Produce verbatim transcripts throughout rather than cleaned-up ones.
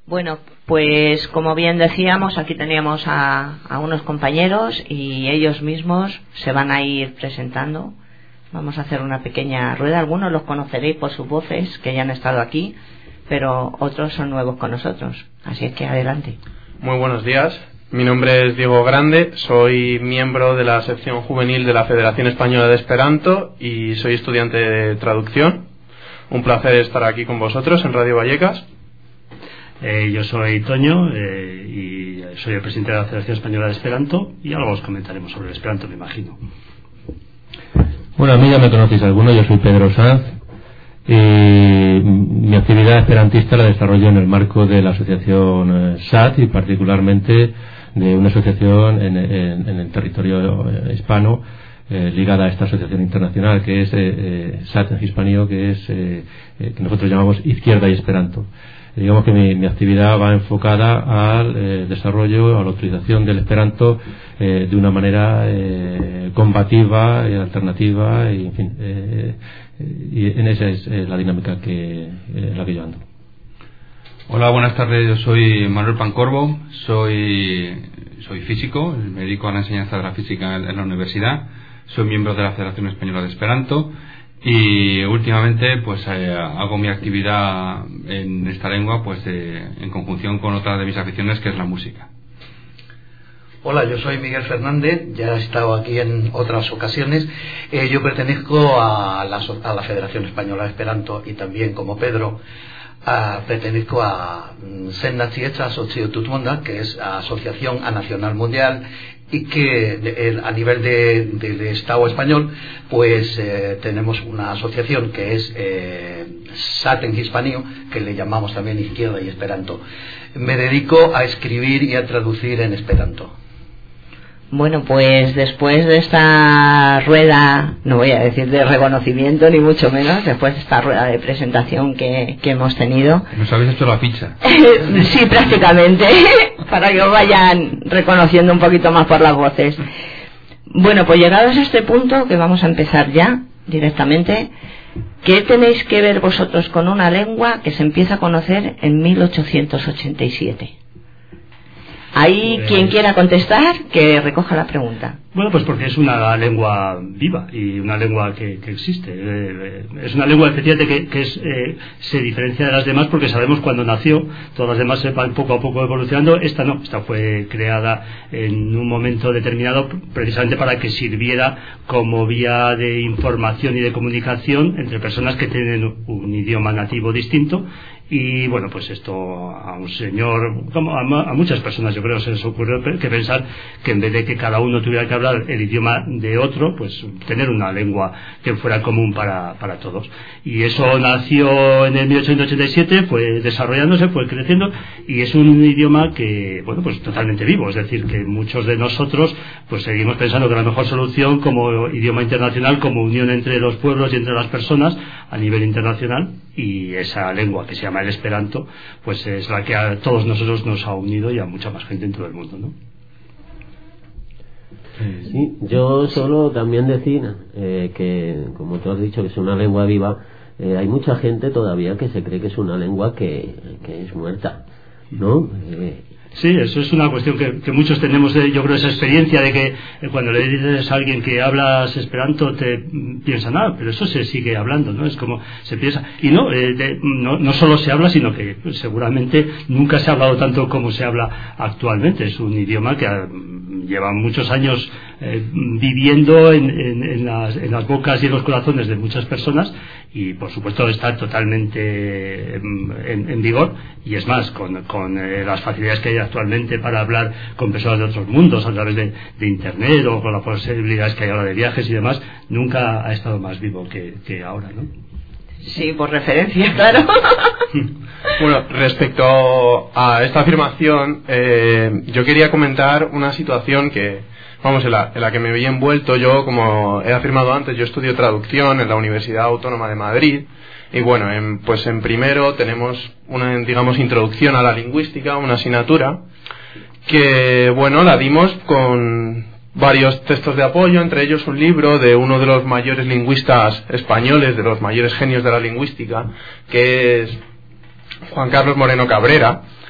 Bueno, pues como bien decíamos, aquí teníamos a, a unos compañeros y ellos mismos se van a ir presentando. Vamos a hacer una pequeña rueda. Algunos los conoceréis por sus voces, que ya han estado aquí, pero otros son nuevos con nosotros. Así es que adelante. Muy buenos días. Mi nombre es Diego Grande, soy miembro de la sección juvenil de la Federación Española de Esperanto y soy estudiante de traducción. Un placer estar aquí con vosotros en Radio Vallecas. Eh, yo soy Toño eh, y soy el presidente de la Federación Española de Esperanto y algo os comentaremos sobre el Esperanto, me imagino. Bueno, a mí ya me conocéis alguno, yo soy Pedro Sanz y mi actividad esperantista la desarrollo en el marco de la asociación S A T y particularmente de una asociación en, en, en el territorio hispano eh, ligada a esta asociación internacional que es eh, eh, S A T en Hispanio, que es eh, eh, que nosotros llamamos Izquierda y Esperanto. Digamos que mi, mi actividad va enfocada al eh, desarrollo, a la utilización del Esperanto eh, de una manera eh, combativa, eh, alternativa, y, en fin, eh, y en esa es eh, la dinámica que eh, la que yo ando. Hola, buenas tardes. Yo soy Manuel Pancorbo, soy soy físico, me dedico a la enseñanza de la física en la universidad, soy miembro de la Federación Española de Esperanto. Y últimamente pues eh, hago mi actividad en esta lengua pues eh, en conjunción con otra de mis aficiones, que es la música. Hola, yo soy Miguel Fernández, ya he estado aquí en otras ocasiones. Eh, yo pertenezco a la, a la Federación Española de Esperanto y también, como Pedro, a, pertenezco a Senna Chiesa Socio Tutmonda, que es la Asociación a Nacional Mundial, y que de, a nivel de, de, de Estado español pues eh, tenemos una asociación que es eh, S A T en Hispanio, que le llamamos también Izquierda y Esperanto. Me dedico a escribir y a traducir en Esperanto. Bueno, pues después de esta rueda, no voy a decir de reconocimiento ni mucho menos, después de esta rueda de presentación que, que hemos tenido. Nos habéis hecho la ficha. Sí, prácticamente, para que os vayan reconociendo un poquito más por las voces. Bueno, pues llegados a este punto, que vamos a empezar ya directamente, ¿qué tenéis que ver vosotros con una lengua que se empieza a conocer en mil ochocientos ochenta y siete? Ahí, pues, quien quiera contestar, que recoja la pregunta. Bueno, pues porque es una lengua viva y una lengua que, que existe. Eh, es una lengua, efectivamente, que, que es, eh, se diferencia de las demás porque sabemos cuándo nació. Todas las demás se van poco a poco evolucionando. Esta no, esta fue creada en un momento determinado precisamente para que sirviera como vía de información y de comunicación entre personas que tienen un idioma nativo distinto. Y bueno, pues esto a un señor, como a, a muchas personas yo creo se les ocurrió que pensar que en vez de que cada uno tuviera que hablar el idioma de otro, pues tener una lengua que fuera común para, para todos. Y eso nació en el mil ochocientos ochenta y siete, fue desarrollándose, fue creciendo, y es un idioma que, bueno, pues totalmente vivo. Es decir, que muchos de nosotros pues seguimos pensando que la mejor solución como idioma internacional, como unión entre los pueblos y entre las personas a nivel internacional, y esa lengua que se llama el Esperanto, pues es la que a todos nosotros nos ha unido y a mucha más gente en todo el mundo, ¿no? Sí, yo solo también decir eh, que, como tú has dicho, que es una lengua viva. Eh, hay mucha gente todavía que se cree que es una lengua que, que es muerta, ¿no? Eh, Sí, eso es una cuestión que, que muchos tenemos, de, yo creo, esa experiencia de que eh, cuando le dices a alguien que hablas Esperanto te piensan, ah, pero eso se sigue hablando, ¿no? Es como se piensa, y no, eh, de, no, no solo se habla, sino que pues, seguramente nunca se ha hablado tanto como se habla actualmente. Es un idioma que ha, lleva muchos años eh, viviendo en, en, en, las, en las bocas y en los corazones de muchas personas, y por supuesto está totalmente en, en vigor, y es más, con, con eh, las facilidades que hay actualmente para hablar con personas de otros mundos a través de, de internet, o con las posibilidades que hay ahora de viajes y demás, nunca ha estado más vivo que, que ahora, ¿no? Sí, por referencia, claro. Bueno, respecto a esta afirmación, eh, yo quería comentar una situación que, vamos, en la, en la que me vi envuelto. Yo, como he afirmado antes, yo estudio traducción en la Universidad Autónoma de Madrid. Y bueno, en, pues en primero tenemos una, digamos, introducción a la lingüística, una asignatura que, bueno, la dimos con varios textos de apoyo, entre ellos un libro de uno de los mayores lingüistas españoles, de los mayores genios de la lingüística, que es Juan Carlos Moreno Cabrera.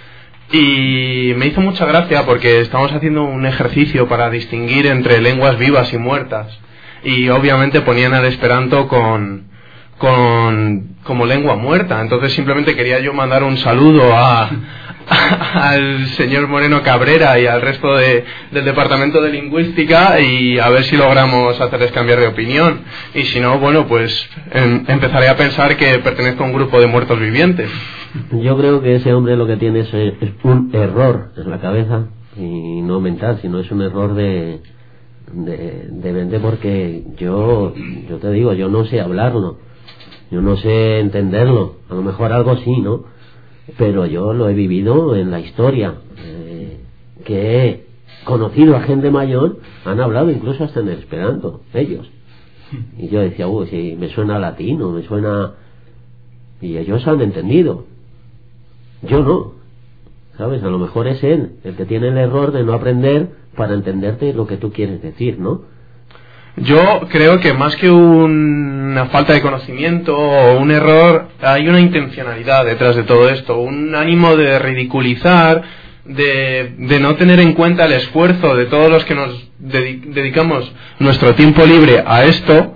Y me hizo mucha gracia porque estamos haciendo un ejercicio para distinguir entre lenguas vivas y muertas. Y obviamente ponían el esperanto con, con, como lengua muerta. Entonces simplemente quería yo mandar un saludo a, a, al señor Moreno Cabrera y al resto de, del Departamento de Lingüística, y a ver si logramos hacerles cambiar de opinión. Y si no, bueno, pues em, empezaré a pensar que pertenezco a un grupo de muertos vivientes. Yo creo que ese hombre lo que tiene es, es un error en la cabeza, y no mental, sino es un error de, de, de mente, porque yo, yo te digo, yo no sé hablarlo, yo no sé entenderlo, a lo mejor algo sí, ¿no? Pero yo lo he vivido en la historia, eh, que he conocido a gente mayor, han hablado incluso hasta en el esperanto, ellos. Y yo decía, uy, si me suena latino, me suena... Y ellos han entendido. Yo no, ¿sabes? A lo mejor es él el que tiene el error de no aprender para entenderte lo que tú quieres decir, ¿no? Yo creo que más que un, una falta de conocimiento o un error, hay una intencionalidad detrás de todo esto, un ánimo de ridiculizar, de, de no tener en cuenta el esfuerzo de todos los que nos dedi- dedicamos nuestro tiempo libre a esto.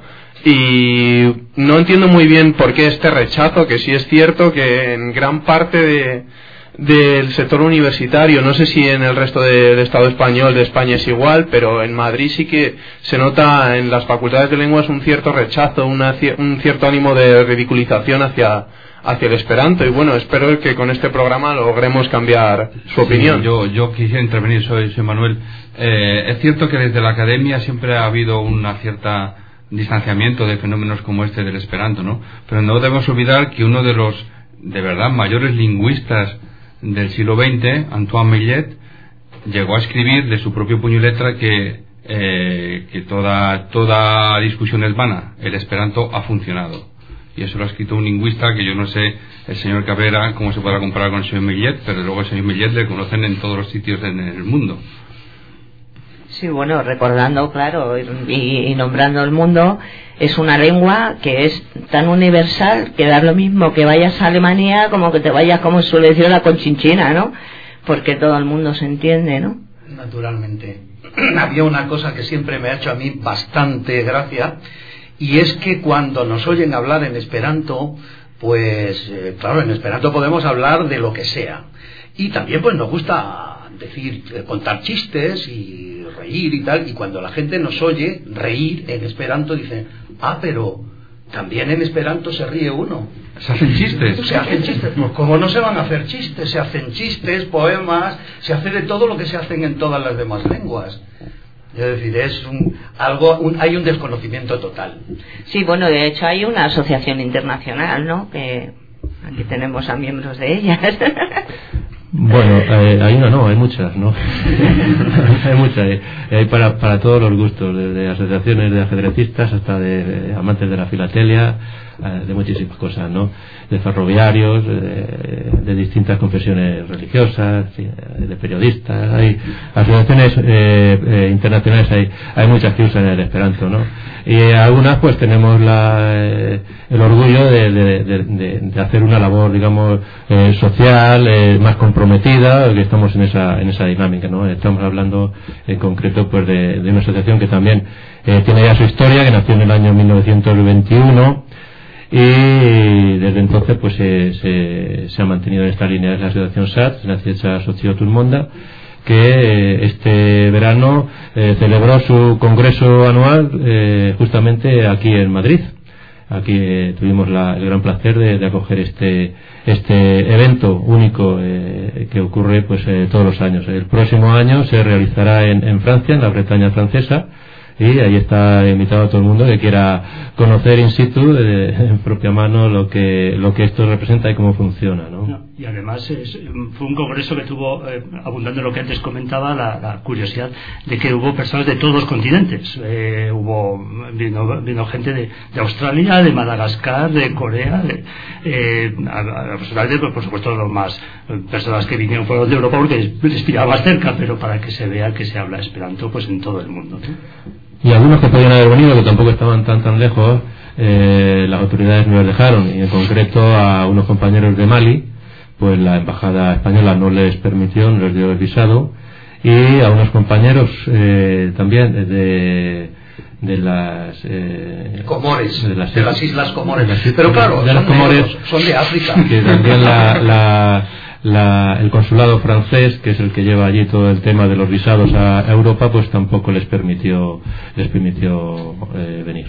Y no entiendo muy bien por qué este rechazo, que sí es cierto que en gran parte de, del sector universitario, no sé si en el resto del Estado español de España es igual, pero en Madrid sí que se nota en las facultades de lenguas un cierto rechazo, una, un cierto ánimo de ridiculización hacia, hacia el esperanto. Y bueno, espero que con este programa logremos cambiar su opinión. Sí, yo, yo quisiera intervenir, soy, soy Manuel. Eh, es cierto que desde la academia siempre ha habido una cierta distanciamiento de fenómenos como este del esperanto, ¿no? Pero no debemos olvidar que uno de los de verdad mayores lingüistas del siglo veinte, Antoine Millet, llegó a escribir de su propio puño y letra que, eh, que toda, toda discusión es vana, el esperanto ha funcionado. Y eso lo ha escrito un lingüista que yo no sé, el señor Cabrera, cómo se podrá comparar con el señor Millet, pero luego el señor Millet le conocen en todos los sitios en el mundo. Sí, bueno, recordando, claro, y, y nombrando el mundo, es una lengua que es tan universal que da lo mismo que vayas a Alemania como que te vayas, como suele decir, a la Conchinchina, ¿no? Porque todo el mundo se entiende, ¿no? Naturalmente. Había una cosa que siempre me ha hecho a mí bastante gracia, y es que cuando nos oyen hablar en esperanto, pues, eh, claro, en esperanto podemos hablar de lo que sea. Y también, pues, nos gusta decir, eh, contar chistes y reír y tal, y cuando la gente nos oye reír en esperanto dice, ah, pero también en esperanto se ríe uno. ¿Se hacen chistes? Se hacen chistes. Pues ¿cómo no se van a hacer chistes? Se hacen chistes, poemas, se hace de todo lo que se hacen en todas las demás lenguas. Es decir, es un, algo, un, hay un desconocimiento total. Sí, bueno, de hecho hay una asociación internacional, ¿no? Que aquí tenemos a miembros de ella. Bueno, eh, hay una no, hay muchas, ¿no? Hay muchas, hay, hay para, para todos los gustos, desde asociaciones de ajedrecistas hasta de, de amantes de la filatelia, eh, de muchísimas cosas, ¿no? De ferroviarios, de, de distintas confesiones religiosas, de periodistas, hay asociaciones eh, eh, internacionales, hay, hay muchas que usan el esperanto, ¿no? Y eh, algunas pues tenemos la, eh, el orgullo de, de, de, de, de hacer una labor, digamos, eh, social, eh, más comprometida, que estamos en esa, en esa dinámica, ¿no? Estamos hablando en concreto pues de, de una asociación que también eh, tiene ya su historia, que nació en el año mil novecientos veintiuno, y desde entonces pues se, se, se ha mantenido en esta línea. Es la asociación S A T, la Cieza Socio Turmonda, que eh, este verano eh, celebró su congreso anual eh, justamente aquí en Madrid. Aquí eh, tuvimos la, el gran placer de, de acoger este este evento único eh, que ocurre pues eh, todos los años. El próximo año se realizará en, en Francia, en la Bretaña francesa, y ahí está invitado a todo el mundo que quiera conocer in situ de, en propia mano lo que lo que esto representa y cómo funciona, ¿no? No, y además es, fue un congreso que tuvo, eh, abundando en lo que antes comentaba, la, la curiosidad de que hubo personas de todos los continentes. Eh, hubo vino, vino gente de, de Australia, de Madagascar, de Corea, de, eh, a, a, personalmente, pues, por supuesto los más eh, personas que vinieron fueron de Europa porque les, les pillaba más cerca, pero para que se vea que se habla esperanto pues en todo el mundo, ¿no? Y algunos que podían haber venido, que tampoco estaban tan tan lejos, eh, las autoridades no les dejaron, y en concreto a unos compañeros de Mali, pues la embajada española no les permitió, no les dio el visado, y a unos compañeros eh, también de de las eh, Comores, de las, de las Islas Comores, las, pero claro, de son, las Comores, negros, son de África, que también la, la, la, el consulado francés, que es el que lleva allí todo el tema de los visados a Europa, pues tampoco les permitió les permitió eh, venir.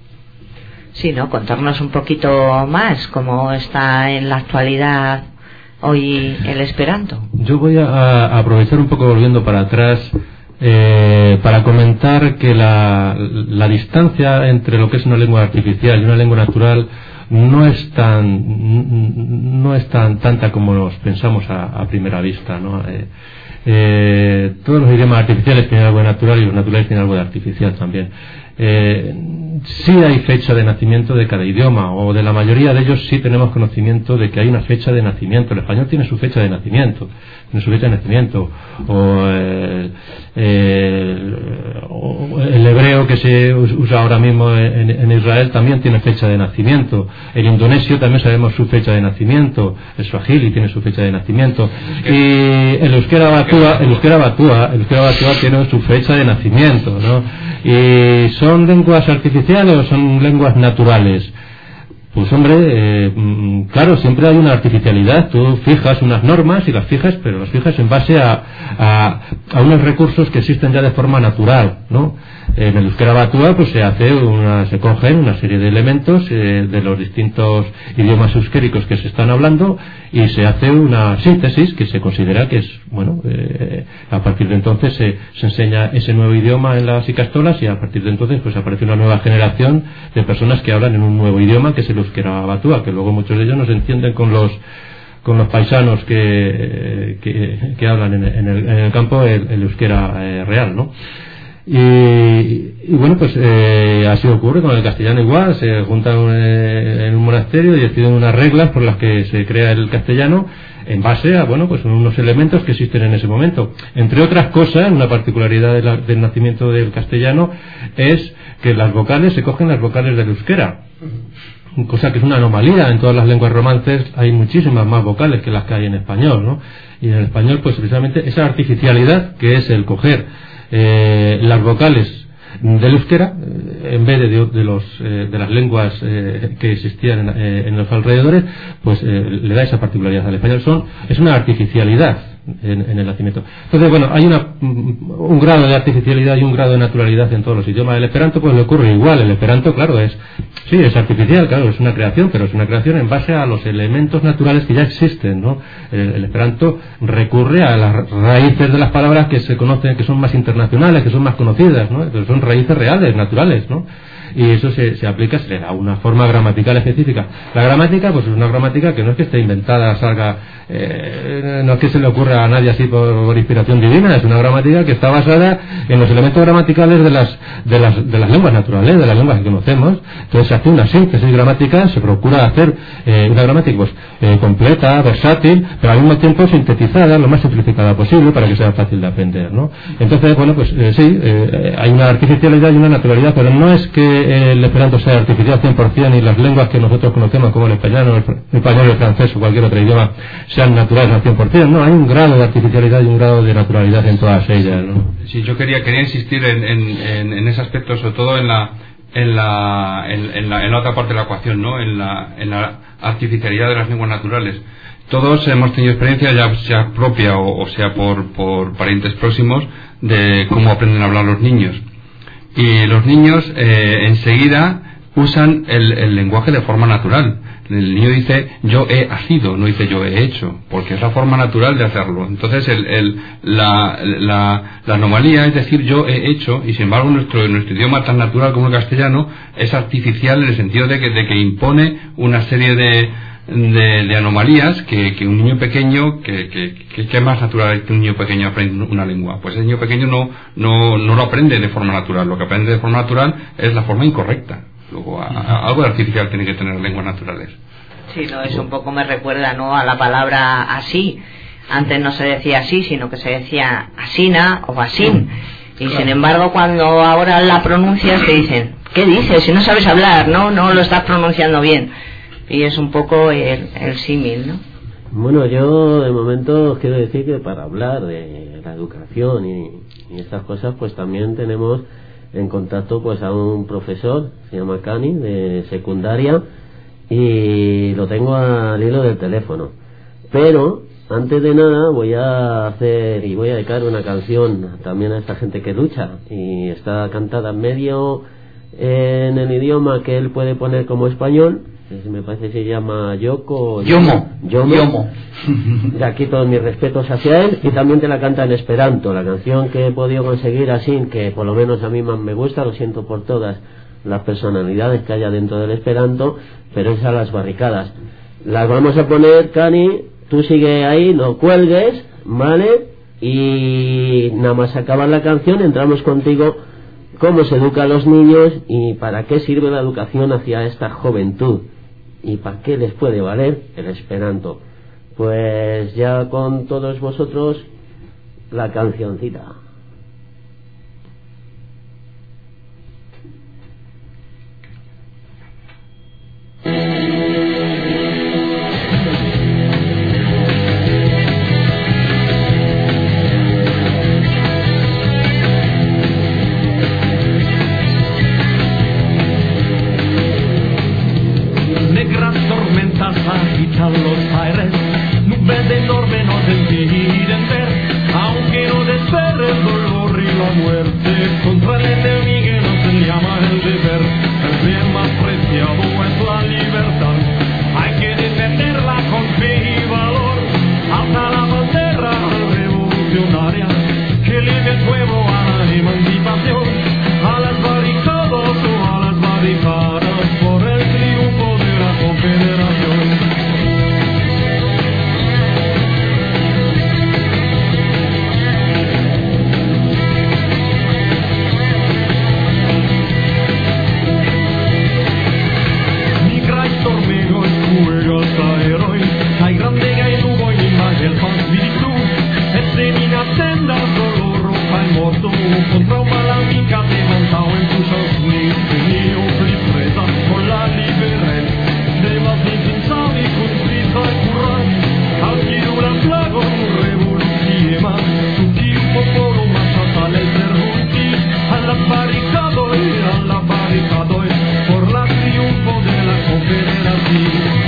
Sí, ¿no? Contarnos un poquito más cómo está en la actualidad hoy el esperanto. Yo voy a, a aprovechar un poco, volviendo para atrás, eh, para comentar que la, la distancia entre lo que es una lengua artificial y una lengua natural no es tan no es tan tanta como nos pensamos a, a primera vista, ¿no? Eh, eh, todos los idiomas artificiales tienen algo de natural y los naturales tienen algo de artificial también. Eh, sí hay fecha de nacimiento de cada idioma, o de la mayoría de ellos sí tenemos conocimiento de que hay una fecha de nacimiento. El español tiene su fecha de nacimiento, tiene su fecha de nacimiento, o, eh, eh, o el hebreo que se usa ahora mismo en, en Israel también tiene fecha de nacimiento. El indonesio también sabemos su fecha de nacimiento, el suajili tiene su fecha de nacimiento, y el euskera batúa, el euskera batúa, el euskera batúa tiene su fecha de nacimiento, ¿no? Y son lenguas artificiales o son lenguas naturales. Pues hombre, eh, claro, siempre hay una artificialidad. Tú fijas unas normas y las fijas, pero las fijas en base a, a, a unos recursos que existen ya de forma natural, ¿no? En el euskera batúa pues se hace una, se cogen una serie de elementos eh, de los distintos idiomas euskéricos que se están hablando y se hace una síntesis que se considera que es, bueno, eh, a partir de entonces se, se enseña ese nuevo idioma en las icastolas, y a partir de entonces pues aparece una nueva generación de personas que hablan en un nuevo idioma, que es el euskera batúa, que luego muchos de ellos no se entienden con los con los paisanos que, que, que hablan en el, en el campo el, el euskera eh, real, ¿no? Y, y bueno, pues eh, así ocurre con el castellano igual. Se juntan eh, en un monasterio y deciden unas reglas por las que se crea el castellano en base a, bueno, pues unos elementos que existen en ese momento. Entre otras cosas, una particularidad de la, del nacimiento del castellano es que las vocales se cogen las vocales del euskera, cosa que es una anomalía. En todas las lenguas romances hay muchísimas más vocales que las que hay en español, ¿no? Y en el español, pues precisamente esa artificialidad que es el coger Eh, las vocales del euskera eh, en vez de, de, de, los, eh, de las lenguas eh, que existían en, eh, en los alrededores, pues eh, le da esa particularidad al español. Son, es una artificialidad en, en el nacimiento. Entonces, bueno, hay una, un grado de artificialidad y un grado de naturalidad en todos los idiomas. El esperanto pues le ocurre igual. El esperanto, claro, es sí, es artificial, claro, es una creación, pero es una creación en base a los elementos naturales que ya existen, ¿no? El, el esperanto recurre a las raíces de las palabras que se conocen, que son más internacionales, que son más conocidas, ¿no? Entonces son raíces reales, naturales, ¿no? Y eso se, se aplica, se le da una forma gramatical específica. La gramática, pues es una gramática que no es que esté inventada, salga, eh, no es que se le ocurra a nadie así por, por inspiración divina, es una gramática que está basada en los elementos gramaticales de las, de las, de las lenguas naturales, de las lenguas que conocemos. Entonces se hace una síntesis gramatical, se procura hacer eh, una gramática pues, eh, completa, versátil, pero al mismo tiempo sintetizada, lo más simplificada posible para que sea fácil de aprender, ¿no? Entonces, bueno, pues eh, sí, eh, hay una artificialidad y una naturalidad, pero no es que el esperanto sea artificial cien por ciento y las lenguas que nosotros conocemos como el español, el, el español, el francés o cualquier otro idioma sean naturales al cien por ciento. No, hay un grado de artificialidad y un grado de naturalidad en todas ellas, ¿no? Sí, yo quería quería insistir en, en, en, en ese aspecto, sobre todo en la en la, en, en la en la otra parte de la ecuación, ¿no? En la en la artificialidad de las lenguas naturales. Todos hemos tenido experiencia, ya sea propia o, o sea por por parientes próximos, de cómo aprenden a hablar los niños. Y los niños eh, enseguida usan el, el lenguaje de forma natural. El niño dice yo he nacido, no dice yo he hecho, porque es la forma natural de hacerlo. Entonces el, el, la, la, la anomalía es decir yo he hecho, y sin embargo nuestro, nuestro idioma tan natural como el castellano es artificial en el sentido de que, de que impone una serie de De, de anomalías que, que un niño pequeño que, que, que, que es más natural que un niño pequeño aprende una lengua. Pues el niño pequeño no, no, no lo aprende de forma natural. Lo que aprende de forma natural es la forma incorrecta. Luego a, a, algo de artificial tiene que tener lenguas naturales. Sí, no, eso un poco me recuerda, ¿no?, a la palabra así. Antes no se decía así, sino que se decía asina o asín. Y sin embargo cuando ahora la pronuncias te dicen ¿qué dices? Si no sabes hablar, no, no lo estás pronunciando bien. Y es un poco el, el símil, ¿no? Bueno, yo de momento os quiero decir que para hablar de la educación y, y estas cosas, pues también tenemos en contacto pues a un profesor, se llama Cani, de secundaria, y lo tengo al hilo del teléfono. Pero antes de nada voy a hacer y voy a dedicar una canción también a esta gente que lucha, y está cantada en medio en el idioma que él puede poner como español. Me parece que se llama Yoko Yomo Yomo, Yomo. De aquí todos mis respetos hacia él, y también te la canta en esperanto, la canción que he podido conseguir así, que por lo menos a mí más me gusta. Lo siento por todas las personalidades que haya dentro del esperanto, pero es a las barricadas. Las vamos a poner, Cani, tú sigue ahí, no cuelgues, ¿vale? Y nada más acabar la canción entramos contigo, cómo se educa a los niños y para qué sirve la educación hacia esta juventud y para qué les puede valer el esperanto. Pues ya con todos vosotros la cancioncita. Agitan los aires, nubes enormes nos impiden ver, aunque no desespere el dolor y la muerte, contra el enemigo nos llama el deber, el bien más preciado es la libertad, hay que defenderla con fe y valor, alza la bandera revolucionaria, que libre el pueblo a la emancipación, a las barricadas o a las barricadas, por el triunfo de la confederación. Contra una amica te montado en tus osnis, venido presa por la libertad, debas intentar y cumplir y currar, al quiero la flago revoluciona, tu tiempo por lo más fatal es ser junti, a la barricada y a la barricada por la triunfo de la confederación.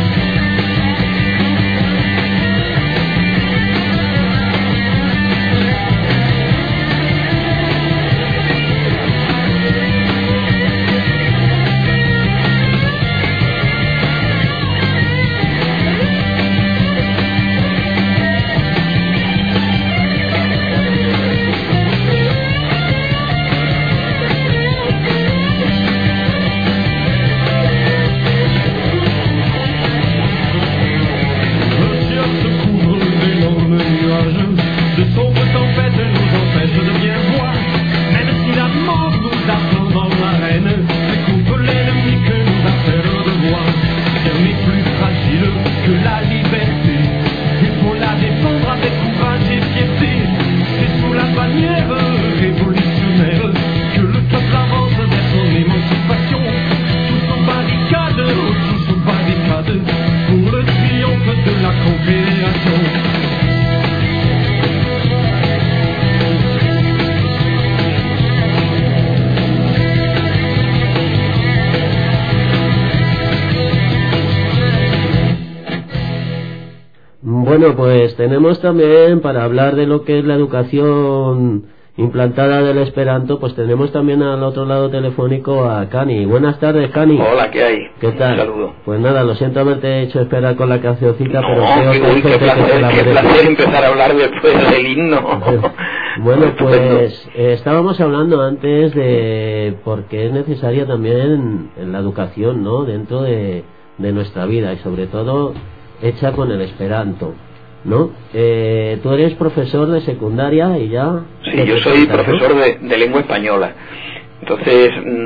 Bueno, pues tenemos también, para hablar de lo que es la educación implantada del esperanto, pues tenemos también al otro lado telefónico a Cani. Buenas tardes, Cani. Hola, ¿qué hay? ¿Qué tal? Un saludo. Pues nada, lo siento haberte hecho esperar con la cancioncita, No, pero creo qué, que hay uy, qué gente placer, que se la qué merece. placer empezar a hablar después del himno. Bueno, Estupendo. pues eh, estábamos hablando antes de por qué es necesaria también en la educación, ¿no? Dentro de, de nuestra vida, y sobre todo hecha con el esperanto, ¿no? Eh, tú eres profesor de secundaria y ya... Sí, yo soy profesor de, de lengua española. Entonces,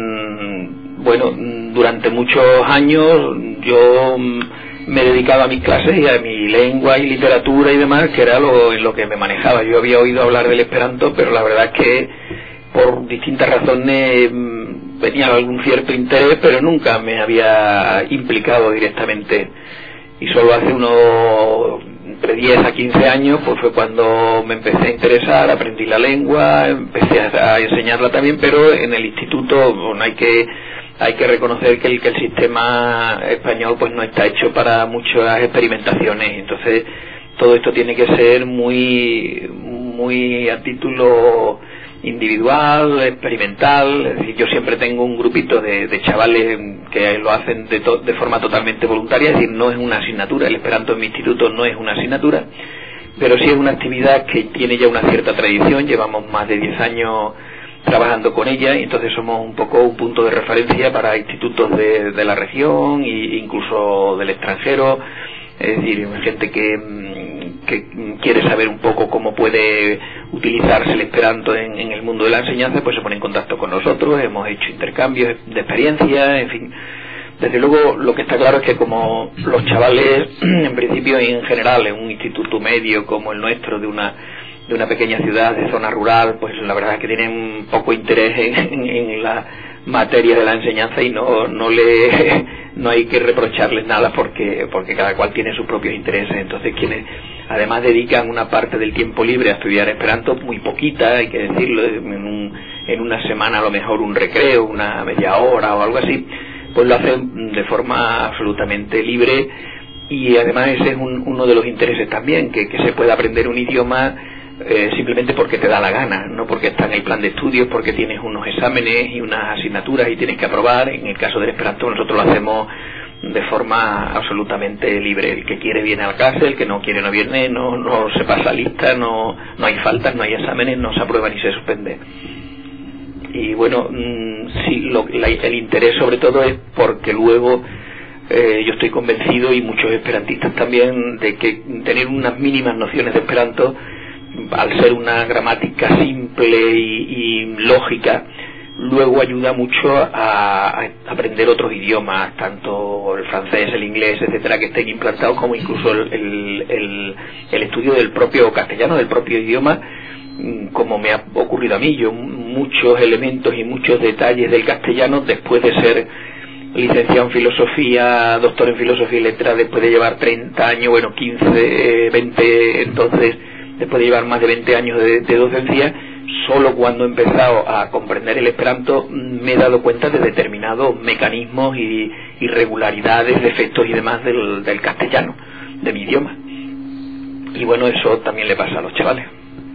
mmm, bueno, durante muchos años yo mmm, me dedicaba a mis clases y a mi lengua y literatura y demás, que era lo, en lo que me manejaba. Yo había oído hablar del esperanto, pero la verdad es que por distintas razones mmm, tenía algún cierto interés, pero nunca me había implicado directamente. Y solo hace unos entre diez a quince años, pues fue cuando me empecé a interesar, aprendí la lengua, empecé a, a enseñarla también, pero en el instituto, bueno, hay que hay que reconocer que el, que el sistema español pues no está hecho para muchas experimentaciones, entonces todo esto tiene que ser muy muy a título individual, experimental. Es decir, yo siempre tengo un grupito de, de chavales que lo hacen de, to, de forma totalmente voluntaria, es decir, no es una asignatura, el esperanto en mi instituto no es una asignatura, pero sí es una actividad que tiene ya una cierta tradición, llevamos más de diez años trabajando con ella y entonces somos un poco un punto de referencia para institutos de, de la región e incluso del extranjero, es decir, gente que, que quiere saber un poco cómo puede utilizarse el esperanto en, en el mundo de la enseñanza, pues se pone en contacto con nosotros, hemos hecho intercambios de experiencia, en fin. Desde luego lo que está claro es que como los chavales en principio y en general en un instituto medio como el nuestro de una de una pequeña ciudad de zona rural, pues la verdad es que tienen poco interés en, en, en la materia de la enseñanza y no no le no hay que reprocharles nada porque porque cada cual tiene sus propios intereses. Entonces quienes además dedican una parte del tiempo libre a estudiar esperanto, muy poquita, hay que decirlo, en, un, en una semana a lo mejor un recreo, una media hora o algo así, pues lo hacen de forma absolutamente libre y además ese es un, uno de los intereses también, que, que se pueda aprender un idioma Eh, simplemente porque te da la gana, no porque está en el plan de estudios, porque tienes unos exámenes y unas asignaturas y tienes que aprobar. En el caso del esperanto nosotros lo hacemos de forma absolutamente libre, el que quiere viene a la clase, el que no quiere no viene, no, no se pasa lista, no, no hay faltas, no hay exámenes, no se aprueba ni se suspende. Y bueno, mmm, sí, lo, la, el interés sobre todo es porque luego eh, yo estoy convencido, y muchos esperantistas también, de que tener unas mínimas nociones de esperanto, al ser una gramática simple y, y lógica, luego ayuda mucho a, a aprender otros idiomas, tanto el francés, el inglés, etcétera, que estén implantados, como incluso el, el, el, el estudio del propio castellano, del propio idioma, como me ha ocurrido a mí. Yo muchos elementos y muchos detalles del castellano, después de ser licenciado en filosofía, doctor en filosofía y letras, después de llevar treinta años, bueno, quince, veinte, entonces después de llevar más de veinte años de, de docencia, solo cuando he empezado a comprender el esperanto me he dado cuenta de determinados mecanismos y irregularidades, defectos y demás del, del castellano, de mi idioma. Y bueno, eso también le pasa a los chavales.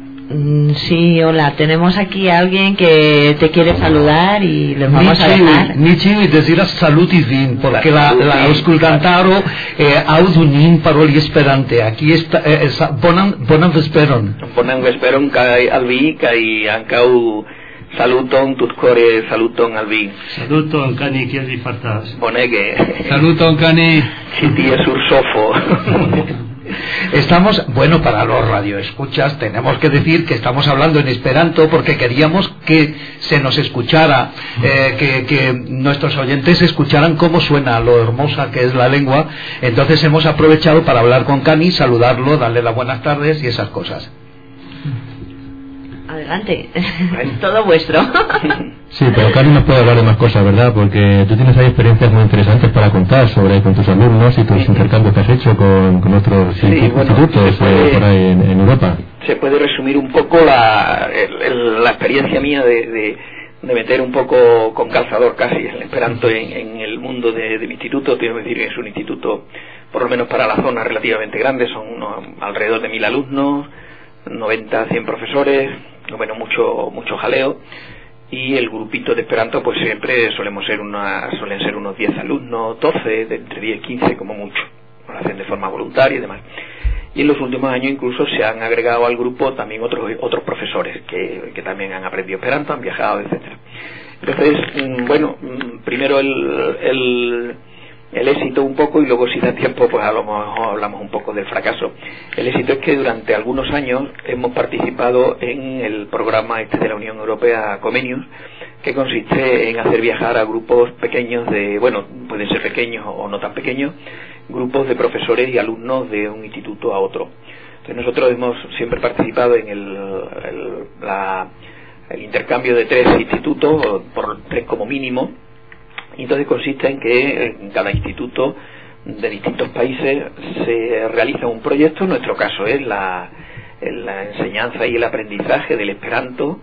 Sí, hola, tenemos aquí a alguien que te quiere saludar y les vamos Nici, a dejar. Nici desira salut i vin, perquè la, la, la auscultantaro eh, audunin paroli esperante. Aquí està, eh, bonan, bonan vesperon. Bonan vesperon kai albi, kai ancau saluton tutcore, saluton albi. Saluton, Cani, kiel vi fartas? Bonege. Saluton, Cani. Citie sur sofo. Estamos, bueno, para los radioescuchas tenemos que decir que estamos hablando en esperanto porque queríamos que se nos escuchara, eh, que, que nuestros oyentes escucharan cómo suena, lo hermosa que es la lengua. Entonces hemos aprovechado para hablar con Cani, saludarlo, darle las buenas tardes y esas cosas. Adelante, todo vuestro. Sí, pero Cani nos puede hablar de más cosas, ¿verdad? Porque tú tienes ahí experiencias muy interesantes para contar sobre con tus alumnos y tus sí. intercambios que has hecho con, con otros sí, institutos bueno, puede, eh, por ahí en, en Europa. Se puede resumir un poco la, el, el, la experiencia mía de, de, de meter un poco con calzador casi el esperanto en, en el mundo de, de mi instituto. Tengo que decir que es un instituto, por lo menos para la zona, relativamente grande, son unos, alrededor de mil alumnos, noventa a cien profesores, bueno, mucho mucho jaleo, y el grupito de esperanto pues siempre solemos ser una, suelen ser unos diez alumnos, doce, de entre diez y quince como mucho, lo hacen de forma voluntaria y demás. Y en los últimos años incluso se han agregado al grupo también otros otros profesores que, que también han aprendido esperanto, han viajado, etcétera. Entonces, bueno, primero el, el el éxito un poco, y luego si da tiempo pues a lo mejor hablamos un poco del fracaso. El éxito es que durante algunos años hemos participado en el programa este de la Unión Europea Comenius, que consiste en hacer viajar a grupos pequeños de, bueno, pueden ser pequeños o no tan pequeños, grupos de profesores y alumnos de un instituto a otro. Entonces nosotros hemos siempre participado en el, el, la, el intercambio de tres institutos, por tres como mínimo. Y entonces consiste en que en cada instituto de distintos países se realiza un proyecto. En nuestro caso es la, la enseñanza y el aprendizaje del esperanto,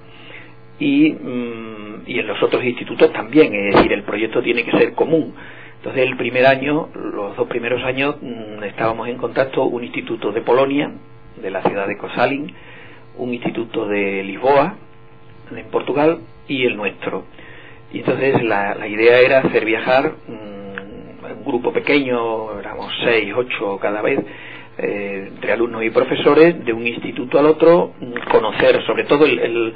y, mm, y en los otros institutos también, es decir, el proyecto tiene que ser común. Entonces el primer año, los dos primeros años, mmm, estábamos en contacto un instituto de Polonia, de la ciudad de Koszalin, un instituto de Lisboa, en Portugal, y el nuestro. Y entonces la, la idea era hacer viajar mmm, un grupo pequeño, éramos seis, ocho cada vez, eh, entre alumnos y profesores, de un instituto al otro, mmm, conocer, sobre todo el, el,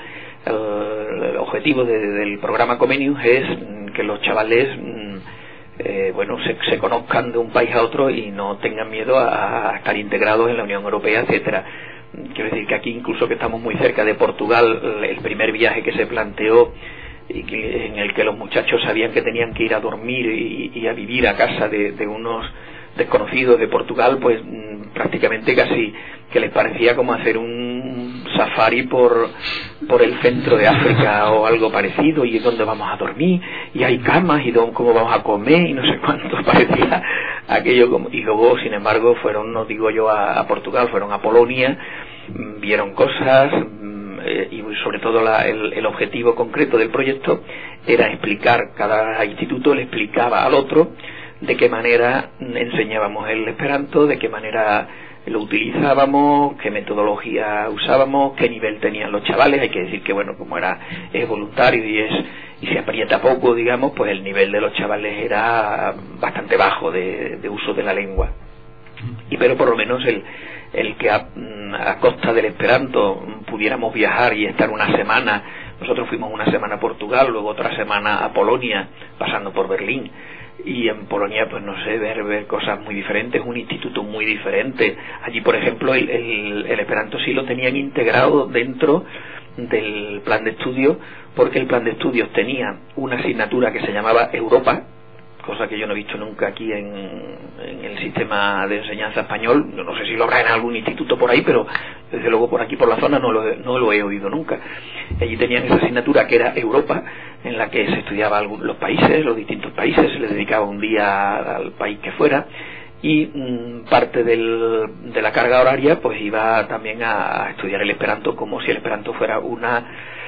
el, el objetivo de, del programa Comenius es mmm, que los chavales mmm, eh, bueno, se, se conozcan de un país a otro y no tengan miedo a, a estar integrados en la Unión Europea, etcétera. Quiero decir que aquí, incluso que estamos muy cerca de Portugal, el primer viaje que se planteó y que, en el que los muchachos sabían que tenían que ir a dormir y, y a vivir a casa de, de unos desconocidos de Portugal, pues mmm, prácticamente casi que les parecía como hacer un safari por por el centro de África o algo parecido, y dónde vamos a dormir, y hay camas, y dónde, cómo vamos a comer, y no sé cuánto parecía aquello como... Y luego, sin embargo, fueron, no digo yo a, a Portugal, fueron a Polonia, vieron cosas, eh, y sobre todo la, el, el objetivo concreto del proyecto era explicar, cada instituto le explicaba al otro de qué manera enseñábamos el esperanto, de qué manera lo utilizábamos, qué metodología usábamos, qué nivel tenían los chavales. Hay que decir que, bueno, como era es voluntario y es y se aprieta poco, digamos, pues el nivel de los chavales era bastante bajo de, de uso de la lengua. Y pero por lo menos el el que a, a costa del esperanto pudiéramos viajar y estar una semana. Nosotros fuimos una semana a Portugal, luego otra semana a Polonia, pasando por Berlín. Y en Polonia, pues no sé, ver, ver cosas muy diferentes, un instituto muy diferente. Allí, por ejemplo, el, el, el esperanto sí lo tenían integrado dentro del plan de estudio, porque el plan de estudios tenía una asignatura que se llamaba Europa, cosa que yo no he visto nunca aquí en, en el sistema de enseñanza español. Yo no sé si lo habrá en algún instituto por ahí, pero desde luego por aquí, por la zona, no lo, no lo he oído nunca. Allí tenían esa asignatura que era Europa, en la que se estudiaba los países, los distintos países, se les dedicaba un día al país que fuera, y mmm, parte del, de la carga horaria pues iba también a, a estudiar el esperanto, como si el esperanto fuera una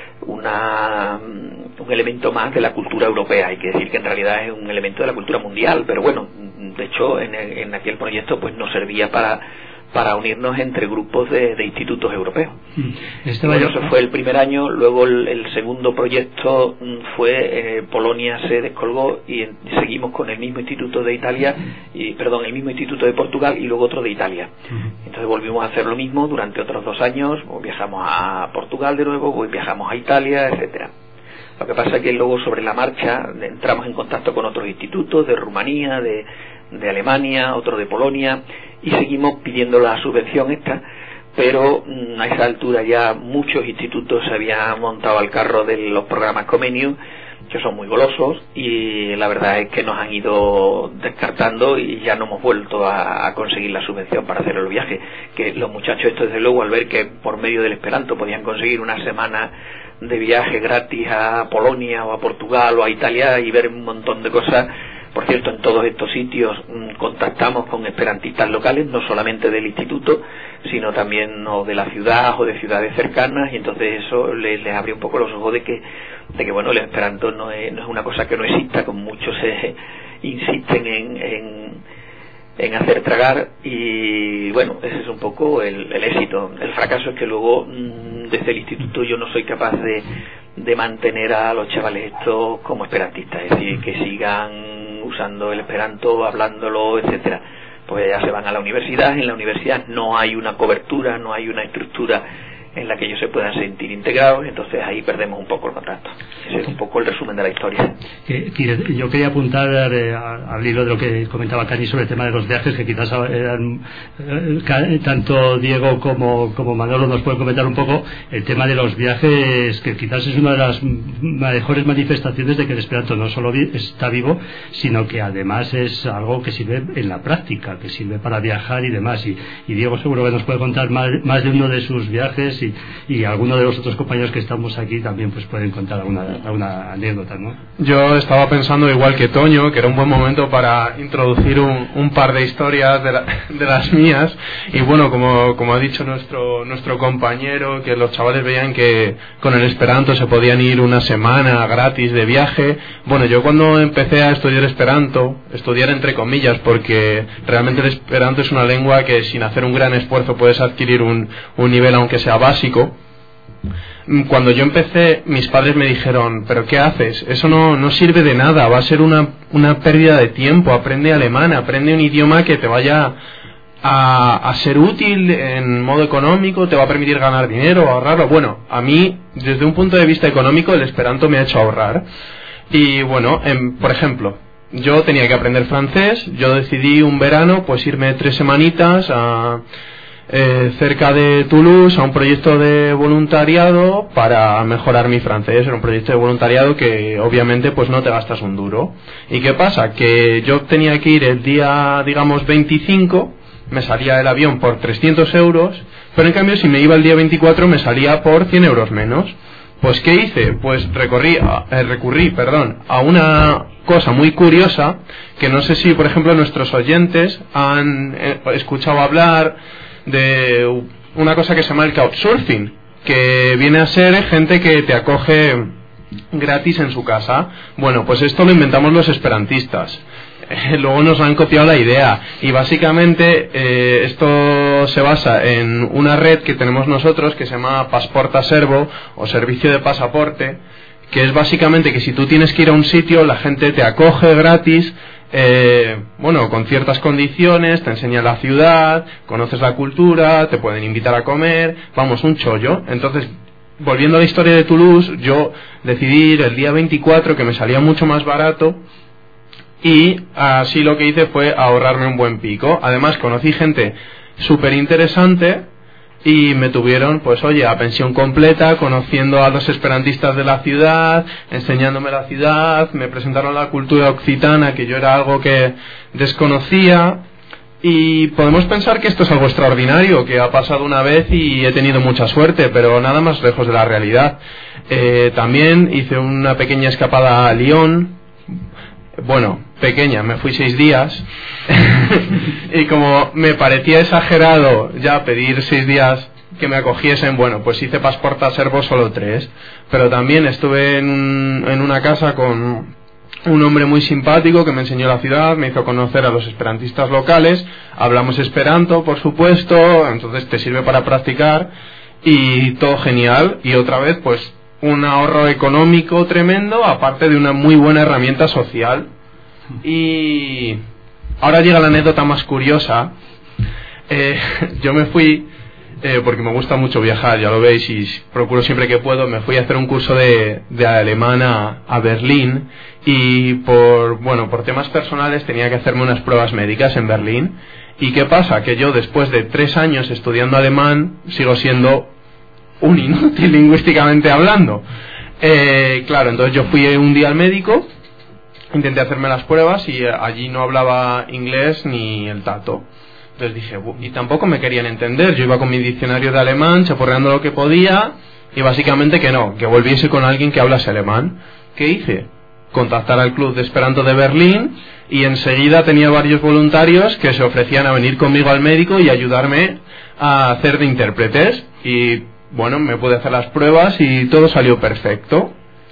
una un elemento más de la cultura europea. Hay que decir que en realidad es un elemento de la cultura mundial, pero bueno, de hecho en, el, en aquel proyecto pues nos servía para para unirnos entre grupos de, de institutos europeos. Este bueno, eso fue el primer año. Luego el, el segundo proyecto fue eh, Polonia se descolgó y, en, y seguimos con el mismo instituto de Italia y perdón el mismo instituto de Portugal y luego otro de Italia. Entonces volvimos a hacer lo mismo durante otros dos años. Viajamos a Portugal de nuevo, viajamos a Italia, etcétera. Lo que pasa es que luego sobre la marcha entramos en contacto con otros institutos de Rumanía, de, de Alemania, otro de Polonia, y seguimos pidiendo la subvención esta, pero mmm, a esa altura ya muchos institutos se habían montado al carro de los programas Comenius, que son muy golosos, y la verdad es que nos han ido descartando y ya no hemos vuelto a, a conseguir la subvención para hacer el viaje. Que los muchachos estos, desde luego, al ver que por medio del esperanto podían conseguir una semana de viaje gratis a Polonia o a Portugal o a Italia y ver un montón de cosas. Por cierto, en todos estos sitios mmm, contactamos con esperantistas locales, no solamente del instituto, sino también o de la ciudad o de ciudades cercanas, y entonces eso les, les abre un poco los ojos de que, de que bueno, el esperanto no es, no es una cosa que no exista, como muchos se insisten en, en, en hacer tragar, y bueno, ese es un poco el, el éxito. El fracaso es que luego mmm, desde el instituto yo no soy capaz de, de mantener a los chavales estos como esperantistas, es decir, que sigan usando el esperanto, hablándolo, etcétera. Pues ya se van a la universidad. En la universidad no hay una cobertura, no hay una estructura en la que ellos se puedan sentir integrados, entonces ahí perdemos un poco el contacto. Ese es un poco el resumen de la historia. Que, que yo quería apuntar eh, al hilo de lo que comentaba Cani sobre el tema de los viajes, que quizás eran, eh, tanto Diego como, como Manolo nos pueden comentar un poco el tema de los viajes, que quizás es una de las mejores manifestaciones de que el esperanto no solo vi, está vivo, sino que además es algo que sirve en la práctica, que sirve para viajar y demás. Y, y Diego seguro que nos puede contar más, más de uno de sus viajes y, y alguno de los otros compañeros que estamos aquí también pues pueden contar alguna, alguna anécdota, ¿no? Yo estaba pensando igual que Toño, que era un buen momento para introducir un, un par de historias de, la, de las mías, y bueno, como, como ha dicho nuestro, nuestro compañero, que los chavales veían que con el Esperanto se podían ir una semana gratis de viaje. Bueno, yo cuando empecé a estudiar Esperanto, estudiar entre comillas, porque realmente el Esperanto es una lengua que sin hacer un gran esfuerzo puedes adquirir un, un nivel aunque sea básico. Cuando yo empecé, mis padres me dijeron, ¿pero qué haces? Eso no, no sirve de nada, va a ser una, una pérdida de tiempo. Aprende alemán, aprende un idioma que te vaya a, a ser útil en modo económico, te va a permitir ganar dinero, ahorrarlo. Bueno, a mí, desde un punto de vista económico, el Esperanto me ha hecho ahorrar. Y bueno, en, por ejemplo, yo tenía que aprender francés, yo decidí un verano pues irme tres semanitas a... Eh, cerca de Toulouse a un proyecto de voluntariado para mejorar mi francés. Era un proyecto de voluntariado que obviamente pues no te gastas un duro. ¿Y qué pasa? Que yo tenía que ir el día, digamos, veinticinco, me salía el avión por trescientos euros, pero en cambio si me iba el día veinticuatro me salía por cien euros menos. Pues ¿qué hice? Pues recorrí, eh, recurrí perdón, a una cosa muy curiosa que no sé si por ejemplo nuestros oyentes han eh, escuchado hablar de una cosa que se llama el couchsurfing, que viene a ser gente que te acoge gratis en su casa. Bueno, pues esto lo inventamos los esperantistas. Eh, luego nos han copiado la idea y básicamente eh, esto se basa en una red que tenemos nosotros que se llama Pasporta Servo o Servicio de Pasaporte, que es básicamente que si tú tienes que ir a un sitio la gente te acoge gratis. Eh, bueno, con ciertas condiciones, te enseña la ciudad, conoces la cultura, te pueden invitar a comer, vamos, un chollo. Entonces, volviendo a la historia de Toulouse, yo decidí ir el día veinticuatro, que me salía mucho más barato, y así lo que hice fue ahorrarme un buen pico. Además, conocí gente súper interesante y me tuvieron, pues oye, a pensión completa, conociendo a los esperantistas de la ciudad, enseñándome la ciudad, me presentaron la cultura occitana, que yo era algo que desconocía, y podemos pensar que esto es algo extraordinario, que ha pasado una vez y he tenido mucha suerte, pero nada más lejos de la realidad. Eh, también hice una pequeña escapada a Lyon. Bueno, pequeña, me fui seis días y como me parecía exagerado ya pedir seis días que me acogiesen, bueno, pues hice Pasporta Servo solo tres, pero también estuve en, un, en una casa con un hombre muy simpático que me enseñó la ciudad, me hizo conocer a los esperantistas locales, hablamos esperanto, por supuesto, entonces te sirve para practicar y todo genial. Y otra vez, pues un ahorro económico tremendo, aparte de una muy buena herramienta social. Y ahora llega la anécdota más curiosa. Eh, yo me fui, eh, porque me gusta mucho viajar, ya lo veis, y procuro siempre que puedo, me fui a hacer un curso de, de alemán a, a Berlín, y por, bueno, por temas personales tenía que hacerme unas pruebas médicas en Berlín. ¿Y qué pasa? Que yo, después de tres años estudiando alemán, sigo siendo un inútil lingüísticamente hablando. Eh, claro, entonces yo fui un día al médico, intenté hacerme las pruebas y allí no hablaba inglés ni el tato. Entonces dije, y tampoco me querían entender. Yo iba con mi diccionario de alemán, chaporreando lo que podía, y básicamente que no, que volviese con alguien que hablase alemán. ¿Qué hice? Contactar al Club de Esperanto de Berlín, y enseguida tenía varios voluntarios que se ofrecían a venir conmigo al médico y ayudarme a hacer de intérpretes. Y bueno, me pude hacer las pruebas y todo salió perfecto.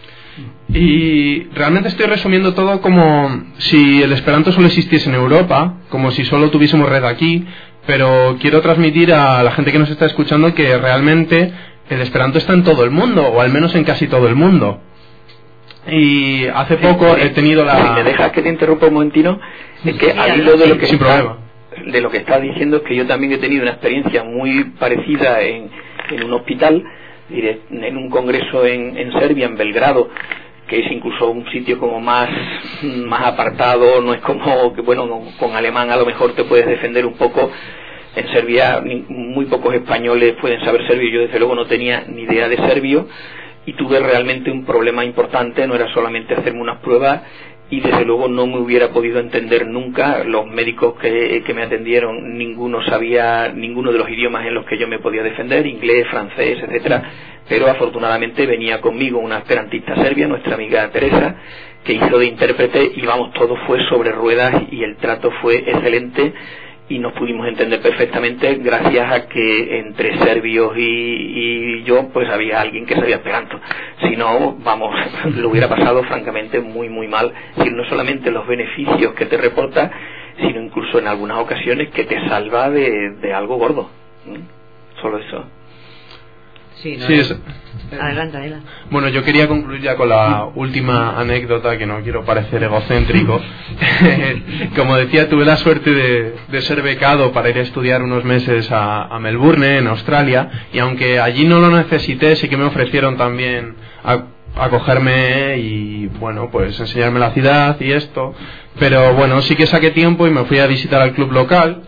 Y realmente estoy resumiendo todo como si el Esperanto solo existiese en Europa, como si solo tuviésemos red aquí, pero quiero transmitir a la gente que nos está escuchando que realmente el Esperanto está en todo el mundo, o al menos en casi todo el mundo. Y hace poco he tenido la... Si me dejas que te interrumpa un momentino, es que al hilo de lo que sin está, problema. de lo que estás diciendo, es que yo también he tenido una experiencia muy parecida en, en un hospital, en un congreso en, en Serbia, en Belgrado, que es incluso un sitio como más más apartado, no es como que, bueno, no, con alemán a lo mejor te puedes defender un poco. En Serbia ni, muy pocos españoles pueden saber serbio, yo desde luego no tenía ni idea de serbio, y tuve realmente un problema importante. No era solamente hacerme unas pruebas, y desde luego no me hubiera podido entender nunca. Los médicos que, que me atendieron, ninguno sabía ninguno de los idiomas en los que yo me podía defender, inglés, francés, etcétera, pero afortunadamente venía conmigo una esperantista serbia, nuestra amiga Teresa, que hizo de intérprete, y vamos, todo fue sobre ruedas y el trato fue excelente y nos pudimos entender perfectamente gracias a que entre serbios y, y yo pues había alguien que sabía esperanto. Si no, vamos, lo hubiera pasado francamente muy muy mal. Es decir, no solamente los beneficios que te reporta, sino incluso en algunas ocasiones que te salva de, de algo gordo. ¿Mm? Solo eso. Sí, no, sí, no. es... Adelante, adelante. Bueno, yo quería concluir ya con la última anécdota, que no quiero parecer egocéntrico. Como decía, tuve la suerte de, de ser becado para ir a estudiar unos meses a, a Melbourne, en Australia, y aunque allí no lo necesité, sí que me ofrecieron también a, acogerme y, bueno, pues enseñarme la ciudad y esto. Pero bueno, sí que saqué tiempo y me fui a visitar al club local.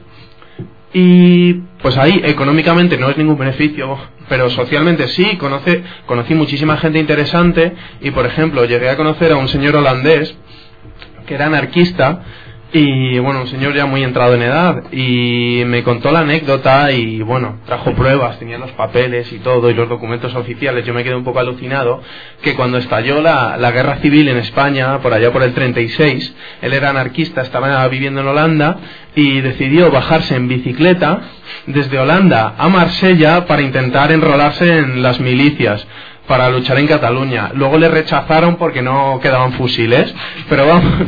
Y pues ahí económicamente no es ningún beneficio, pero socialmente sí. Conoce, conocí muchísima gente interesante y, por ejemplo, llegué a conocer a un señor holandés que era anarquista y, bueno, un señor ya muy entrado en edad, y me contó la anécdota y, bueno, trajo pruebas, tenía los papeles y todo y los documentos oficiales. Yo me quedé un poco alucinado que cuando estalló la, la guerra civil en España, por allá por el treinta y seis, él era anarquista, estaba viviendo en Holanda y decidió bajarse en bicicleta desde Holanda a Marsella para intentar enrolarse en las milicias para luchar en Cataluña. Luego le rechazaron porque no quedaban fusiles, pero vamos,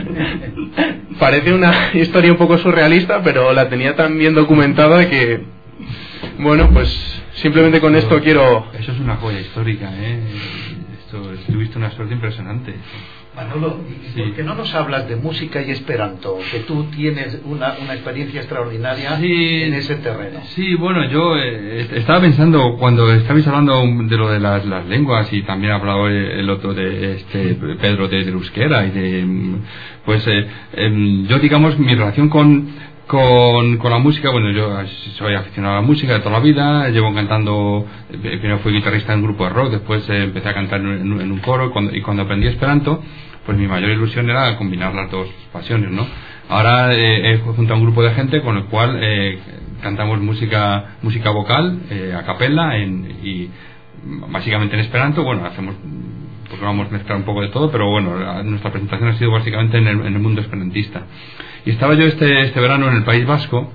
parece una historia un poco surrealista, pero la tenía tan bien documentada que, bueno, pues simplemente con esto quiero... Eso es una joya histórica, ¿eh? Esto, tuviste una suerte impresionante. Manolo, ¿y por qué no nos hablas de música y esperanto? Que tú tienes una, una experiencia extraordinaria sí, en ese terreno. Sí, bueno, yo eh, estaba pensando, cuando estabais hablando de lo de las, las lenguas, y también ha hablado el otro de este Pedro de, de euskera y de, pues eh, eh, yo, digamos, mi relación con Con, con la música, bueno, yo soy aficionado a la música de toda la vida, llevo cantando, primero fui guitarrista en un grupo de rock, después eh, empecé a cantar en, en, en un coro, cuando, y cuando aprendí esperanto, pues mi mayor ilusión era combinar las dos pasiones, ¿no? Ahora eh, he juntado un grupo de gente con el cual eh, cantamos música música vocal, eh, a capella, en, y básicamente en esperanto. Bueno, hacemos, porque vamos a mezclar un poco de todo, pero bueno, nuestra presentación ha sido básicamente en el, en el mundo esperantista. Y estaba yo este este verano en el País Vasco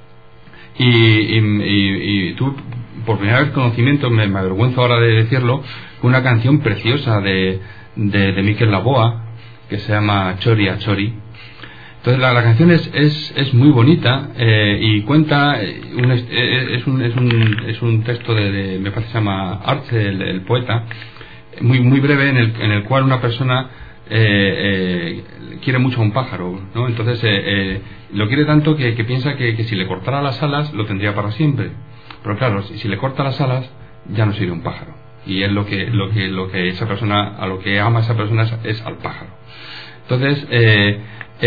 y, y, y, y tuve por primera vez conocimiento, me, me avergüenzo ahora de decirlo, una canción preciosa de, de, de Mikel Laboa, que se llama Chori a Chori. Entonces la, la canción es, es, es muy bonita, eh, y cuenta, un, es, es, un, es, un, es un texto de, de, me parece que se llama Arce, el, el poeta, muy, muy breve, en el, en el cual una persona eh, eh, quiere mucho a un pájaro, ¿no? Entonces eh, eh, lo quiere tanto que, que piensa que, que si le cortara las alas lo tendría para siempre. Pero claro, si, si le corta las alas ya no sería un pájaro. Y es lo que lo que lo que esa persona, a lo que ama esa persona es, es al pájaro. Entonces eh,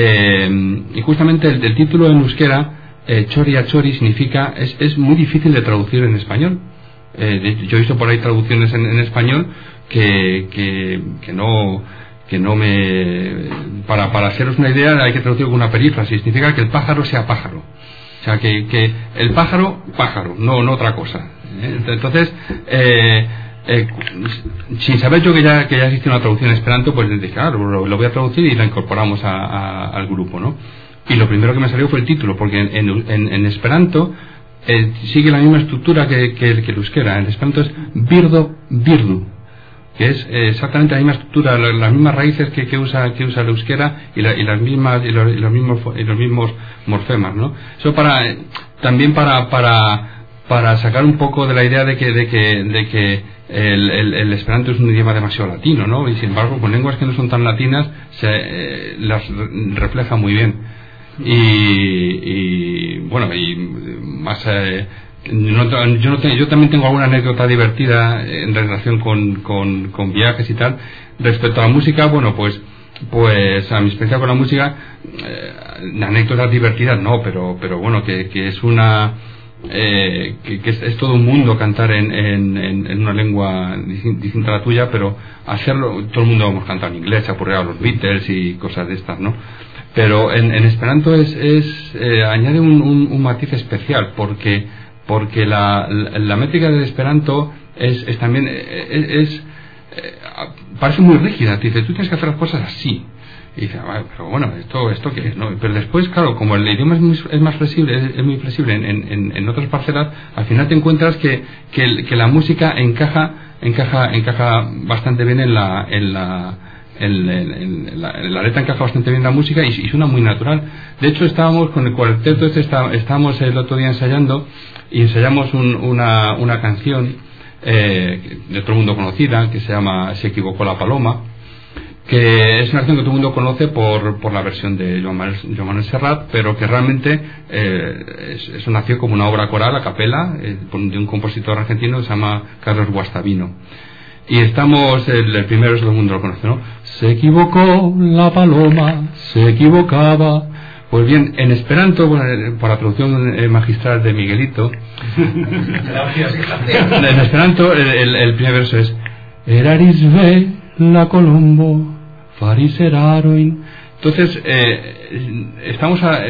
eh, y justamente el, el título en euskera, eh, Chori a Chori, significa, es, es muy difícil de traducir en español. Eh, de, yo he visto por ahí traducciones en, en español que, que, que no que no me... Para, para haceros una idea hay que traducir con una perífrasis, significa que el pájaro sea pájaro. O sea, que, que el pájaro, pájaro, no, no otra cosa. ¿eh? Entonces, eh, eh, sin saber yo que ya, que ya existe una traducción en esperanto, pues dije, claro, lo, lo voy a traducir y la incorporamos a, a, al grupo, ¿no? Y lo primero que me salió fue el título, porque en, en, en esperanto eh, sigue la misma estructura que, que, que el euskera. En esperanto es birdo, birdu, que es eh, exactamente la misma estructura, la, las mismas raíces que, que usa que usa el euskera y, la, y las mismas y los, y los mismos y los mismos morfemas, ¿no? Eso para eh, también para para para sacar un poco de la idea de que de que de que el, el, el esperanto es un idioma demasiado latino, ¿no? Y sin embargo, con lenguas que no son tan latinas se eh, las refleja muy bien. Y, y bueno, y más eh, No, yo, no tengo, yo también tengo alguna anécdota divertida en relación con, con, con viajes y tal. Respecto a la música, bueno, pues pues a mi experiencia con la música, eh, anécdotas divertidas no, pero pero bueno, que, que es una eh, que, que es, es todo un mundo cantar en, en, en una lengua distinta a la tuya, pero hacerlo, todo el mundo hemos cantado en inglés, se ha ocurrido a los Beatles y cosas de estas, ¿no? Pero en, en esperanto es, es eh, añade un, un, un matiz especial, porque porque la, la, la métrica del esperanto es, es también es, es eh, parece muy rígida. Te dice, tú tienes que hacer las cosas así. Y dice, ah, pero bueno, esto esto qué es, ¿no? Pero después, claro, como el idioma es, muy, es más flexible, es, es muy flexible en, en, en otras parcelas, al final te encuentras que, que, el, que la música encaja encaja encaja bastante bien en la en la en, en, en, la, en la letra encaja bastante bien la música y, y suena muy natural. De hecho, estábamos con el cuarteto este, está, estábamos el otro día ensayando y ensayamos un, una, una canción eh, de todo el mundo conocida, que se llama Se equivocó la paloma, que es una canción que todo el mundo conoce por, por la versión de Joan Manuel, Joan Manuel Serrat, pero que realmente eh, es, eso nació como una obra coral a capela eh, de un compositor argentino que se llama Carlos Guastavino. Y estamos, el, el primero es todo el mundo lo conoce, ¿no? Se equivocó la paloma, se equivocaba. Pues bien, en esperanto, bueno, por la traducción eh, magistral de Miguelito, en esperanto el, el, el primer verso es Eraris ve la colombo, faris eraroin. Entonces, eh, estamos a,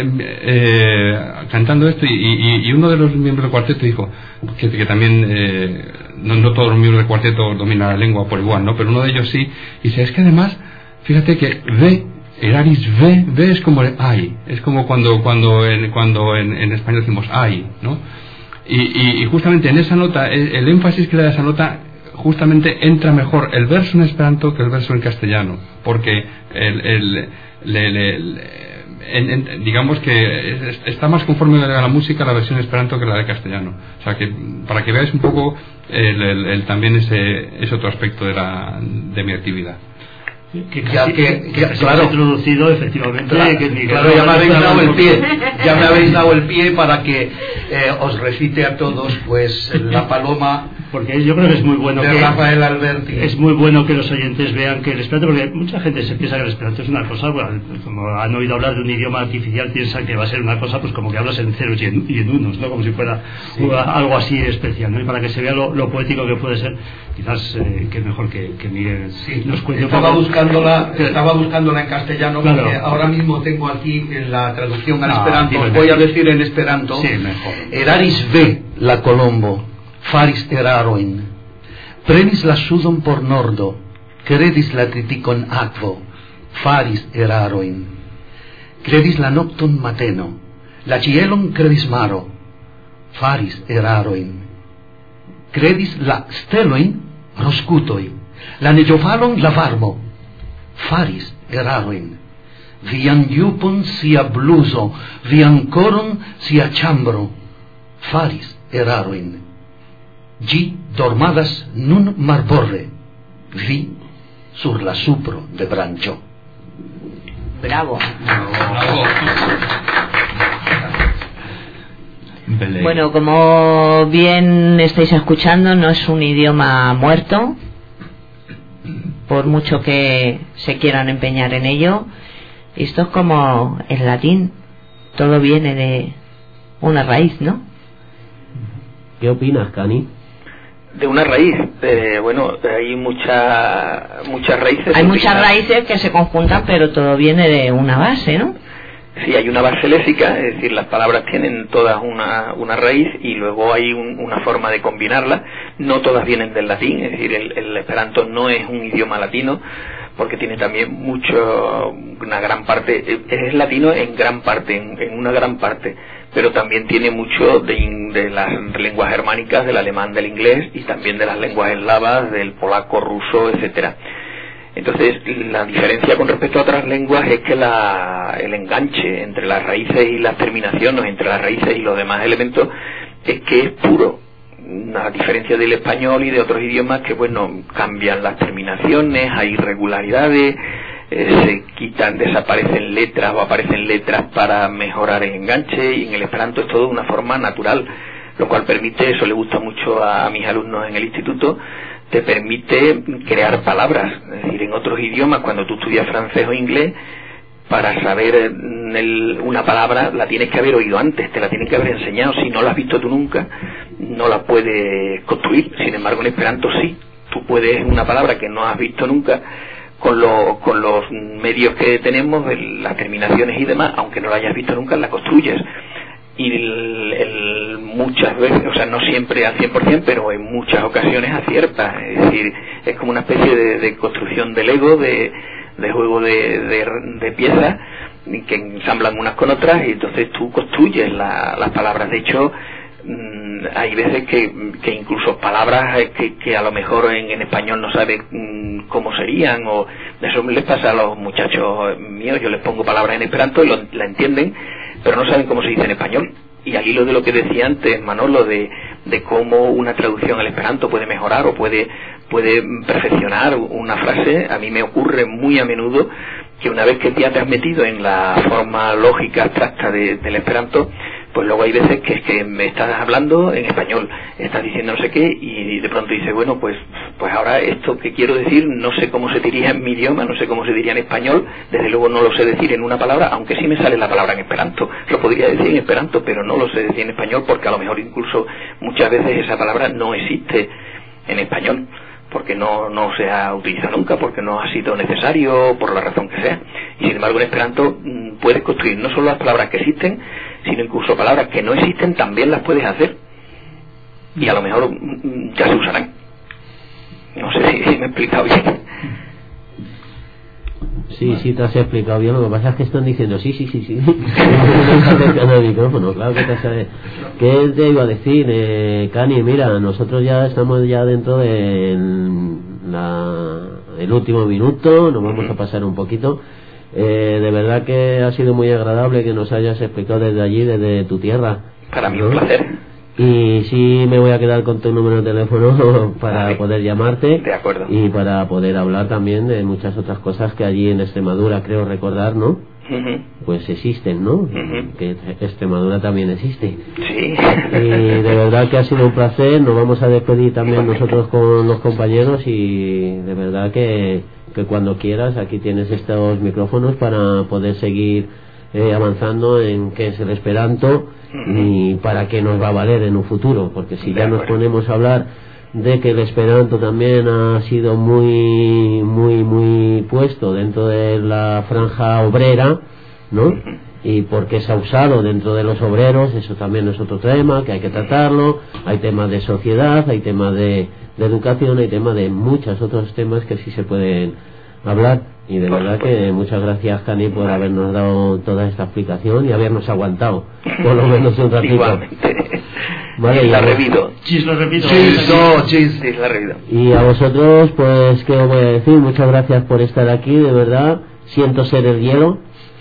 eh, cantando esto y, y, y uno de los miembros del cuarteto dijo, que, que también, eh, no, no todos los miembros del cuarteto dominan la lengua por igual, ¿no? Pero uno de ellos sí, y dice, es que además, fíjate que ve, eraris ve, ve es como el ay, es como cuando cuando en, cuando en, en español decimos ay, ¿no? Y, y, y justamente en esa nota, el, el énfasis que le da a esa nota, justamente entra mejor el verso en esperanto que el verso en castellano, porque el, el Le, le, le, en, en, digamos que es, está más conforme a la música la versión esperanto que la de castellano, o sea que para que veáis un poco el, el, el, también ese, ese otro aspecto de, la, de mi actividad. Que, ya que, que, que claro, introducido efectivamente claro, que, claro, ya me habéis dado el pie ya me habéis dado el pie para que eh, os recite a todos pues la paloma, porque yo creo que es muy bueno de que Rafael Alberti. Es muy bueno que los oyentes vean que el esperanto, porque mucha gente se piensa que el esperanto es una cosa, bueno, como han oído hablar de un idioma artificial, piensan que va a ser una cosa pues como que hablas en ceros y en, y en unos, ¿no? Como si fuera sí. algo así especial, ¿no? Y para que se vea lo, lo poético que puede ser, quizás eh, que mejor que, que Miguel sí. nos cuente un estaba poco. buscándola estaba buscándola en castellano, claro, porque ahora mismo tengo aquí en la traducción al no, esperanto, os voy a decir en esperanto, sí, mejor. Eraris ve la colombo, faris eraroin, prenis la sudon por nordo, credis la triticon aquo, faris eraroin, credis la nocton mateno, la cielon credis maro, faris eraroin, credis la steloin roscutoi, la neĝovalon la varmo, faris eraroin, vian jupon sia bluso, vian koron sia ĉambro, faris eraroin. Gi dormadas nun marborre, vi sur la supro de brancho. Bravo. Bravo. Bueno, como bien estáis escuchando, no es un idioma muerto, por mucho que se quieran empeñar en ello. Esto es como el latín, todo viene de una raíz, ¿no? ¿Qué opinas, Cani? De una raíz, eh, bueno, hay mucha, muchas raíces. Hay muchas raíces que se conjuntan, pero todo viene de una base, ¿no? Sí, hay una base léxica, es decir, las palabras tienen todas una, una raíz y luego hay un, una forma de combinarlas. No todas vienen del latín, es decir, el, el esperanto no es un idioma latino, porque tiene también mucho, una gran parte, es latino en gran parte, en, en una gran parte, pero también tiene mucho de, de las lenguas germánicas, del alemán, del inglés y también de las lenguas eslavas, del polaco, ruso, etcétera. Entonces, la diferencia con respecto a otras lenguas es que la, el enganche entre las raíces y las terminaciones, entre las raíces y los demás elementos, es que es puro. A diferencia del español y de otros idiomas que, bueno, cambian las terminaciones, hay irregularidades, eh, se quitan, desaparecen letras o aparecen letras para mejorar el enganche, y en el esperanto es todo de una forma natural, lo cual permite, eso le gusta mucho a, a mis alumnos en el instituto, te permite crear palabras. Es decir, en otros idiomas, cuando tú estudias francés o inglés, para saber el, una palabra la tienes que haber oído antes, te la tienen que haber enseñado. Si no la has visto tú nunca, no la puedes construir. Sin embargo, en esperanto sí, tú puedes una palabra que no has visto nunca, con, lo, con los medios que tenemos, el, las terminaciones y demás, aunque no la hayas visto nunca, la construyes. Y el, el, muchas veces, o sea, no siempre al cien por ciento, pero en muchas ocasiones aciertas. Es decir, es como una especie de, de construcción de Lego, de, de juego de, de, de piezas que ensamblan unas con otras, y entonces tú construyes la, las palabras. De hecho, mmm, hay veces que, que incluso palabras que, que a lo mejor en, en español no sabes mmm, cómo serían, o eso les pasa a los muchachos míos. Yo les pongo palabras en esperanto y lo, la entienden, pero no saben cómo se dice en español. Y al hilo de lo que decía antes Manolo, de, de cómo una traducción al esperanto puede mejorar o puede, puede perfeccionar una frase, a mí me ocurre muy a menudo que una vez que ya te has metido en la forma lógica abstracta de, del esperanto, pues luego hay veces que es que me estás hablando en español, estás diciendo no sé qué, y de pronto dices, bueno, pues pues ahora esto que quiero decir no sé cómo se diría en mi idioma, no sé cómo se diría en español, desde luego no lo sé decir en una palabra, aunque sí me sale la palabra en esperanto, lo podría decir en esperanto, pero no lo sé decir en español, porque a lo mejor incluso muchas veces esa palabra no existe en español, porque no, no se ha utilizado nunca, porque no ha sido necesario, por la razón que sea. Y sin embargo en esperanto mmm, puedes construir no solo las palabras que existen, sino incluso palabras que no existen también las puedes hacer, y a lo mejor mmm, ya se usarán. No sé si, si me he explicado bien. Sí, sí, te has explicado bien. Lo que pasa es que están diciendo sí, sí, sí, sí. el micrófono, claro que te has... ¿Qué te iba a decir, eh, Cani? Mira, nosotros ya estamos ya dentro del la, el último minuto, nos vamos a pasar un poquito. Eh, de verdad que ha sido muy agradable que nos hayas explicado desde allí, desde tu tierra. Para mí un placer. Y sí, me voy a quedar con tu número de teléfono para vale. poder llamarte. De acuerdo. Y para poder hablar también de muchas otras cosas que allí en Extremadura, creo recordar, ¿no? Uh-huh. Pues existen, ¿no? Uh-huh. Que Extremadura también existe. Sí. Y de verdad que ha sido un placer. Nos vamos a despedir también nosotros con los compañeros, y de verdad que, que cuando quieras aquí tienes estos micrófonos para poder seguir eh, avanzando en qué es el esperanto. Uh-huh. Y para qué nos va a valer en un futuro, porque si de ya acuerdo. Nos ponemos a hablar de que el esperanto también ha sido muy muy muy puesto dentro de la franja obrera, ¿no? Uh-huh. Y porque se ha usado dentro de los obreros, eso también es otro tema que hay que tratarlo. Hay temas de sociedad, hay temas de, de educación, hay temas de muchos otros temas que sí se pueden hablar. Y de verdad que muchas gracias, Cani, por habernos dado toda esta explicación y habernos aguantado por lo menos un ratito. Igualmente. Vale, y la repito. Chis, lo repito. Chis, no, chis. Chis, la repito. Y a vosotros, pues, ¿qué os voy a decir? Muchas gracias por estar aquí, de verdad. Siento ser el hielo.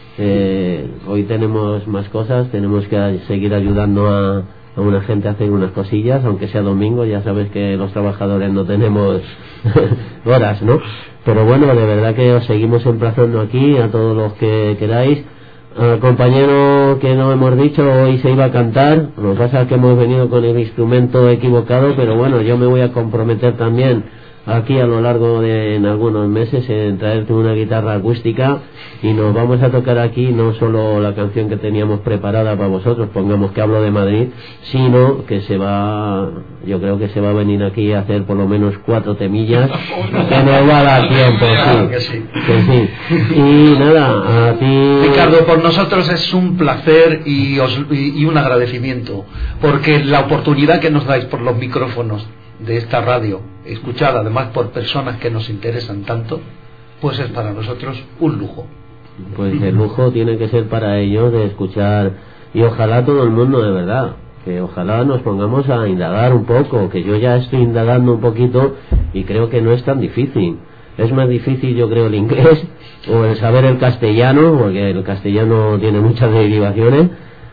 Eh, hoy tenemos más cosas, tenemos que seguir ayudando a, a una gente a hacer unas cosillas, aunque sea domingo. Ya sabes que los trabajadores no tenemos horas, ¿no? Pero bueno, de verdad que os seguimos emplazando aquí a todos los que queráis. Al compañero que no hemos dicho, hoy se iba a cantar. Lo que pasa es que hemos venido con el instrumento equivocado, pero bueno, yo me voy a comprometer también aquí a lo largo de en algunos meses en traerte una guitarra acústica, y nos vamos a tocar aquí no solo la canción que teníamos preparada para vosotros, pongamos que hablo de Madrid, sino que se va, yo creo que se va a venir aquí a hacer por lo menos cuatro temillas que nos va a dar tiempo, sí, que sí. Que sí. Y nada, a ti, Ricardo, por nosotros es un placer y, os, y, y un agradecimiento, porque la oportunidad que nos dais por los micrófonos de esta radio, escuchada además por personas que nos interesan tanto, pues es para nosotros un lujo. Pues el lujo tiene que ser para ellos de escuchar, y ojalá todo el mundo, de verdad, que ojalá nos pongamos a indagar un poco, que yo ya estoy indagando un poquito y creo que no es tan difícil. Es más difícil, yo creo, el inglés o el saber el castellano, porque el castellano tiene muchas derivaciones,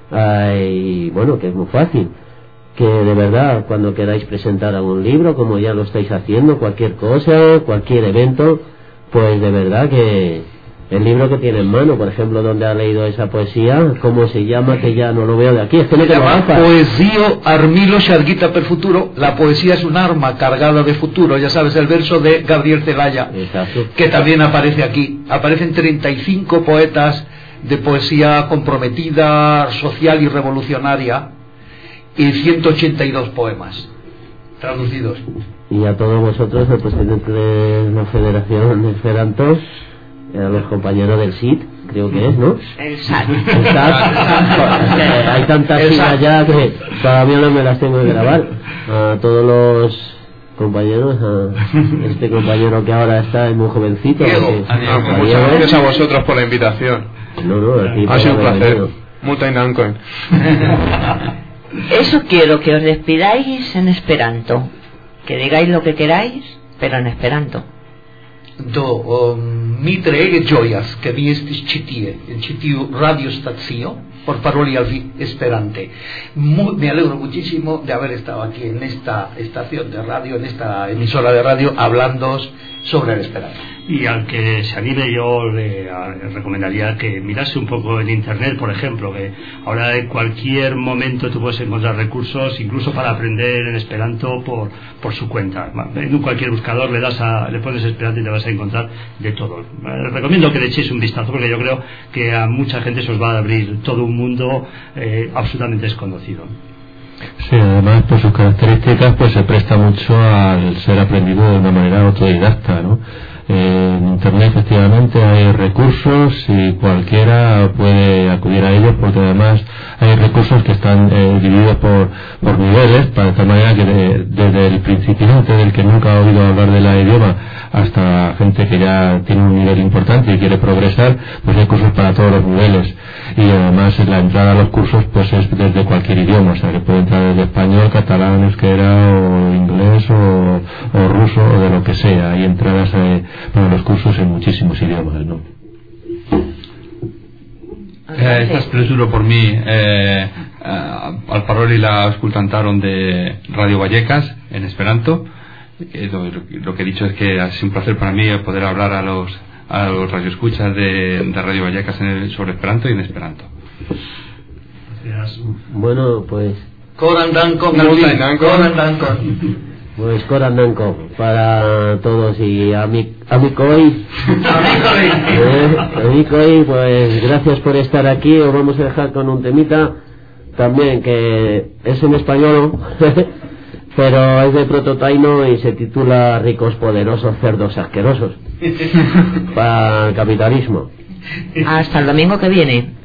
y bueno, que es muy fácil. Que de verdad, cuando queráis presentar algún libro, como ya lo estáis haciendo, cualquier cosa, cualquier evento, pues de verdad que el libro que tiene en mano, por ejemplo, donde ha leído esa poesía, ¿cómo se llama? Que ya no lo veo de aquí, es que no tengo gafas. Poesía Armilo Xarguita per futuro. La poesía es un arma cargada de futuro, ya sabes, el verso de Gabriel Celaya. Exacto. Que también aparece aquí. Aparecen treinta y cinco poetas de poesía comprometida, social y revolucionaria, y ciento ochenta y dos poemas traducidos. Y a todos vosotros, representantes de la Federación de Esperanto, a los compañeros del S I D, creo que es, ¿no? El S A T. El S A T. Hay tantas siglas ya que todavía no me las tengo que grabar. A todos los compañeros, a este compañero que ahora está es muy jovencito. Diego, que, no, muchas Diego. Gracias a vosotros por la invitación. No, no, ha sido un placer. Multain dankon. Eso quiero, que os despidáis en esperanto, que digáis lo que queráis, pero en esperanto. Do um, mi treege ĝojas ke vi estis ĉi tie en ĉi tiu radiostacio por paroli al vi esperante. Muy, me alegro muchísimo de haber estado aquí en esta estación de radio, en esta emisora de radio, hablando sobre el esperanto. Y al que se anime, yo le, a, le recomendaría que mirase un poco en internet, por ejemplo, que ahora en cualquier momento tú puedes encontrar recursos incluso para aprender en esperanto por, por su cuenta. En cualquier buscador le das a, le pones esperanto y te vas a encontrar de todo. Les recomiendo que le echéis un vistazo, porque yo creo que a mucha gente se os va a abrir todo un mundo eh, absolutamente desconocido. Sí, además por sus características pues se presta mucho al ser aprendido de una manera autodidacta, ¿no? Eh, en internet efectivamente hay recursos y cualquiera puede acudir a ellos, porque además hay recursos que están eh, divididos por, por niveles, para de tal manera que de, desde el principiante, del que nunca ha oído hablar de la idioma, hasta gente que ya tiene un nivel importante y quiere progresar, pues hay cursos para todos los niveles. Y además la entrada a los cursos pues es desde cualquier idioma, o sea que puede entrar desde español, catalán, euskera o inglés o, o ruso o de lo que sea. Hay entradas eh, para los cursos en muchísimos idiomas, ¿no? Eh, esta expresura por mí eh, al paroli la escultantaron de Radio Vallecas en esperanto. Eh, lo, lo que he dicho es que ha sido un placer para mí poder hablar a los a los radioescuchas de, de Radio Vallecas en el, sobre esperanto y en esperanto. Bueno, pues Koran dankon, Koran dankon. Pues Koran dankon para todos, y a mi a mi coi eh, a mi coi, pues gracias por estar aquí. Os vamos a dejar con un temita también que es en español pero es de prototaino y se titula Ricos poderosos, cerdos asquerosos, para el capitalismo. Hasta el domingo que viene.